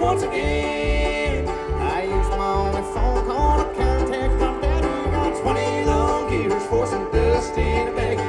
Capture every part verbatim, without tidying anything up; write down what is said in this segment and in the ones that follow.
once again. I used my only phone call to contact my daddy. Got twenty long years for some dust in a baggie.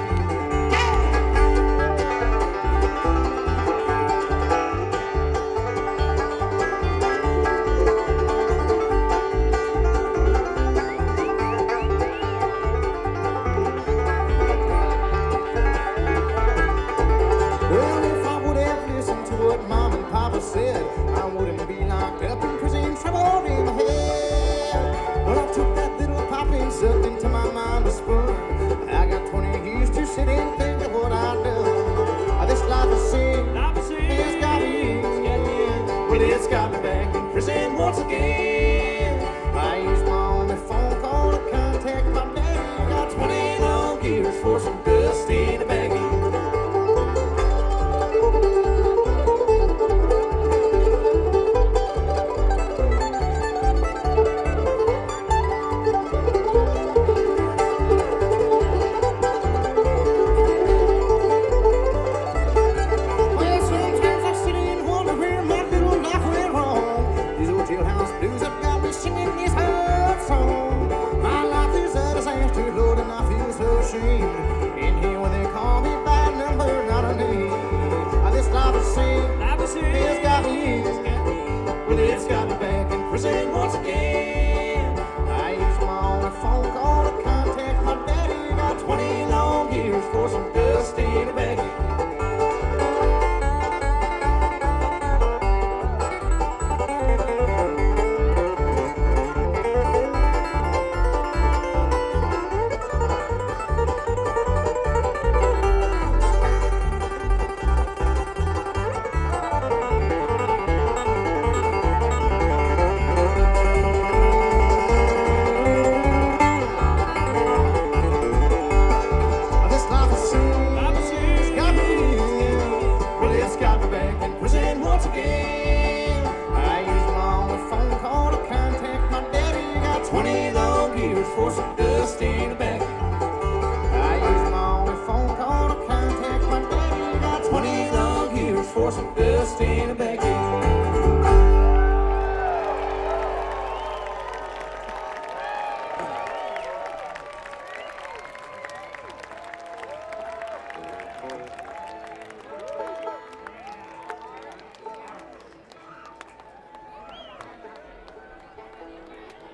What mom and papa said, I wouldn't be locked up in prison, trouble in my head. Well, I took that little poppy and sucked into my mind a spoon. I got twenty years to sit and think of what I do. This life is sin, it's got me, well, it's got me back in prison once again. I used my only phone call to contact my daddy. Got twenty long years for some dust in a baggie. Jailhouse blues have got me singing this old song. My life is a disaster, Lord, and I feel so ashamed. In here when they call me by number, not a name. Uh, This life is sin, it's got me, well, it's got me back in prison.